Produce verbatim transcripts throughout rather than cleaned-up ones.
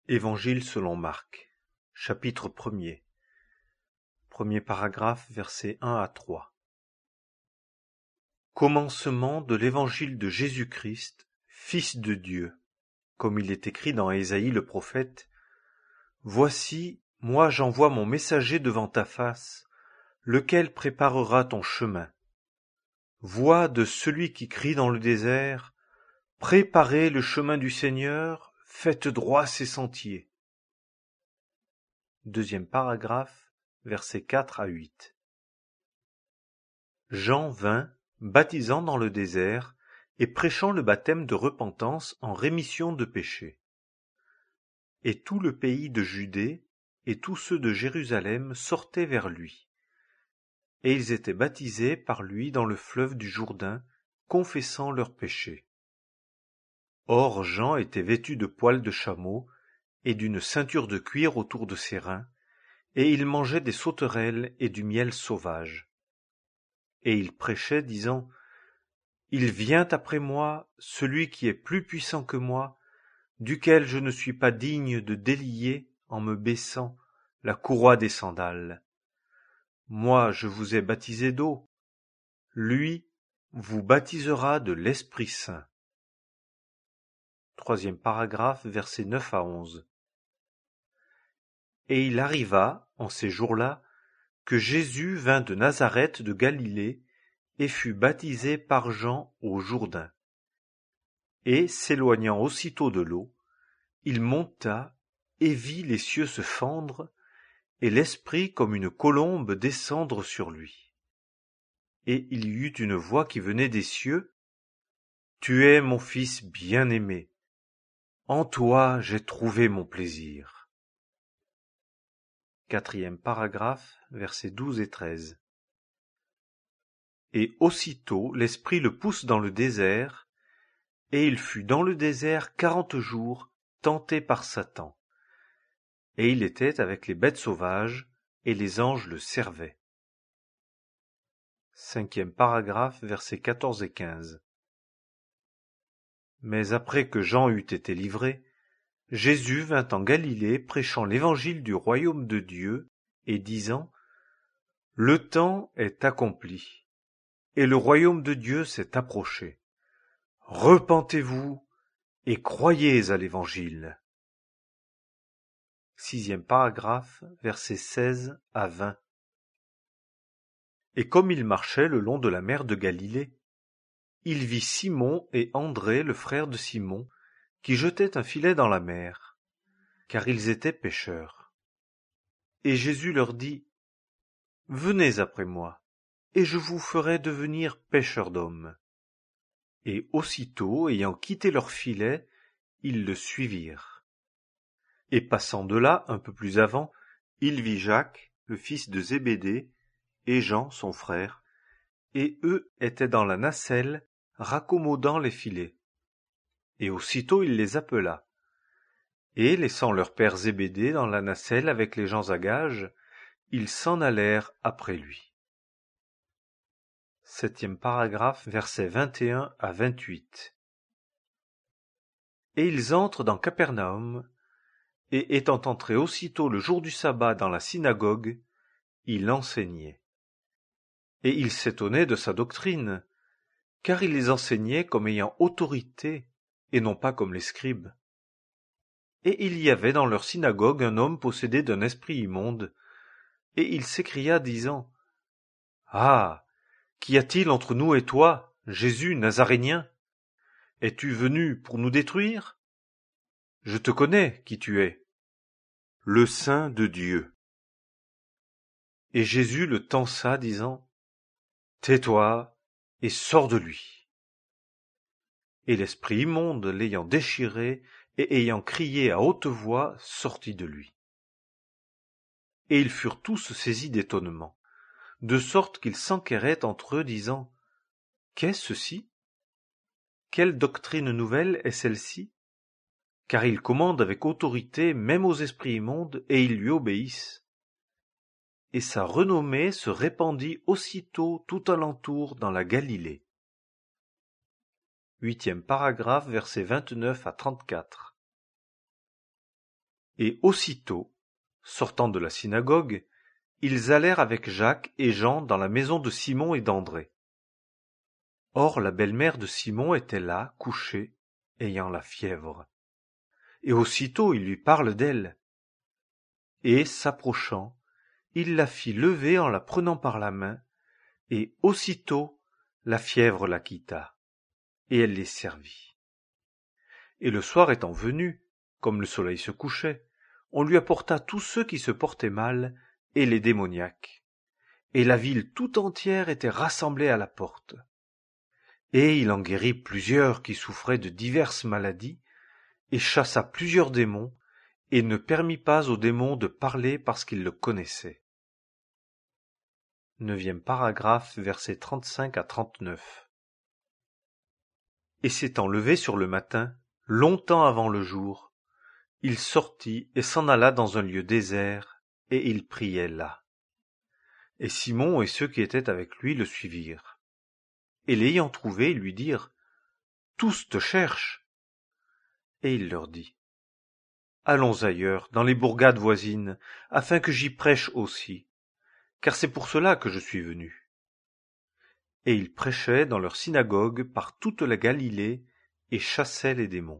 Évangile selon Marc, chapitre premier. Premier paragraphe, versets un à trois. Commencement de l'évangile de Jésus-Christ, Fils de Dieu, comme il est écrit dans Ésaïe le prophète. Voici, moi j'envoie mon messager devant ta face, lequel préparera ton chemin. Voix de celui qui crie dans le désert, préparez le chemin du Seigneur, faites droit ses sentiers. Deuxième paragraphe, versets quatre à huit. Jean vint, baptisant dans le désert et prêchant le baptême de repentance en rémission de péchés. Et tout le pays de Judée et tous ceux de Jérusalem sortaient vers lui. Et ils étaient baptisés par lui dans le fleuve du Jourdain, confessant leurs péchés. Or Jean était vêtu de poils de chameau et d'une ceinture de cuir autour de ses reins, et il mangeait des sauterelles et du miel sauvage. Et il prêchait, disant, « Il vient après moi celui qui est plus puissant que moi, duquel je ne suis pas digne de délier, en me baissant, la courroie des sandales. Moi je vous ai baptisé d'eau, lui vous baptisera de l'Esprit Saint. » Troisième paragraphe, versets neuf à onze. Et il arriva, en ces jours-là, que Jésus vint de Nazareth de Galilée et fut baptisé par Jean au Jourdain. Et, s'éloignant aussitôt de l'eau, il monta et vit les cieux se fendre et l'Esprit comme une colombe descendre sur lui. Et il y eut une voix qui venait des cieux, « Tu es mon Fils bien-aimé, en toi j'ai trouvé mon plaisir. » Quatrième paragraphe, versets douze et treize. Et aussitôt l'Esprit le pousse dans le désert, et il fut dans le désert quarante jours, tenté par Satan. Et il était avec les bêtes sauvages, et les anges le servaient. Cinquième paragraphe, versets quatorze et quinze. Mais après que Jean eut été livré, Jésus vint en Galilée prêchant l'évangile du royaume de Dieu et disant, « Le temps est accompli, et le royaume de Dieu s'est approché. Repentez-vous et croyez à l'évangile. » Sixième paragraphe, versets seize à vingt. Et comme il marchait le long de la mer de Galilée, il vit Simon et André, le frère de Simon, qui jetaient un filet dans la mer, car ils étaient pêcheurs. Et Jésus leur dit, « Venez après moi, et je vous ferai devenir pêcheurs d'hommes. » Et aussitôt, ayant quitté leur filet, ils le suivirent. Et passant de là, un peu plus avant, il vit Jacques, le fils de Zébédée, et Jean, son frère, et eux étaient dans la nacelle, raccommodant les filets. Et aussitôt il les appela. Et, laissant leur père Zébédée dans la nacelle avec les gens à gages, ils s'en allèrent après lui. Septième paragraphe, versets vingt et un à vingt-huit. Et ils entrent dans Capernaum, et étant entrés aussitôt le jour du sabbat dans la synagogue, il enseignait. Et ils s'étonnaient de sa doctrine, car il les enseignait comme ayant autorité, et non pas comme les scribes. Et il y avait dans leur synagogue un homme possédé d'un esprit immonde, et il s'écria disant, « Ah, qu'y a-t-il entre nous et toi, Jésus Nazarénien? Es-tu venu pour nous détruire? Je te connais qui tu es, le Saint de Dieu. » Et Jésus le tança, disant, « Tais-toi et sors de lui. » Et l'esprit immonde, l'ayant déchiré et ayant crié à haute voix, sortit de lui. Et ils furent tous saisis d'étonnement, de sorte qu'ils s'enquéraient entre eux, disant, « Qu'est ceci? Quelle doctrine nouvelle est celle-ci? Car il commande avec autorité même aux esprits immondes, et ils lui obéissent. » Et sa renommée se répandit aussitôt tout alentour dans la Galilée. Huitième paragraphe, versets vingt-neuf à trente-quatre. Et aussitôt, sortant de la synagogue, ils allèrent avec Jacques et Jean dans la maison de Simon et d'André. Or la belle-mère de Simon était là, couchée, ayant la fièvre. Et aussitôt il lui parle d'elle. Et, s'approchant, il la fit lever en la prenant par la main, et aussitôt la fièvre la quitta, et elle les servit. Et le soir étant venu, comme le soleil se couchait, on lui apporta tous ceux qui se portaient mal et les démoniaques. Et la ville tout entière était rassemblée à la porte. Et il en guérit plusieurs qui souffraient de diverses maladies, et chassa plusieurs démons, et ne permit pas aux démons de parler parce qu'ils le connaissaient. Neuvième paragraphe, versets trente-cinq à trente-neuf. Et s'étant levé sur le matin, longtemps avant le jour, il sortit et s'en alla dans un lieu désert, et il priait là. Et Simon et ceux qui étaient avec lui le suivirent. Et l'ayant trouvé, ils lui dirent : « Tous te cherchent. » Et il leur dit : « Allons ailleurs, dans les bourgades voisines, afin que j'y prêche aussi, car c'est pour cela que je suis venu. » Et il prêchait dans leur synagogue par toute la Galilée et chassait les démons.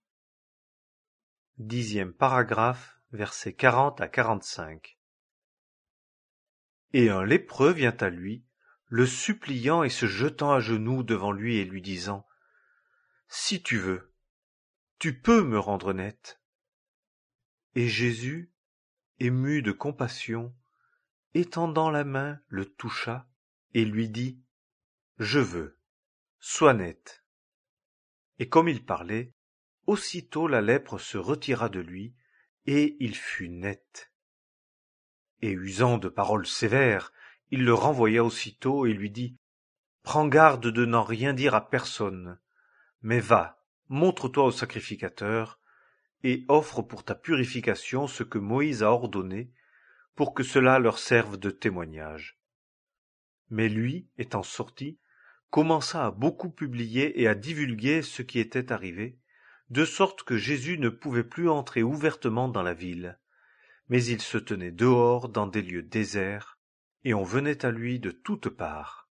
Dixième paragraphe, versets quarante à quarante-cinq. Et un lépreux vient à lui, le suppliant et se jetant à genoux devant lui et lui disant : « Si tu veux, tu peux me rendre net. » Et Jésus, ému de compassion, étendant la main, le toucha et lui dit : « Je veux, sois net. » Et comme il parlait, aussitôt la lèpre se retira de lui, et il fut net. Et usant de paroles sévères, il le renvoya aussitôt et lui dit : « Prends garde de n'en rien dire à personne, mais va, montre-toi au sacrificateur, et offre pour ta purification ce que Moïse a ordonné, pour que cela leur serve de témoignage. » Mais lui, étant sorti, commença à beaucoup publier et à divulguer ce qui était arrivé, de sorte que Jésus ne pouvait plus entrer ouvertement dans la ville, mais il se tenait dehors dans des lieux déserts, et on venait à lui de toutes parts.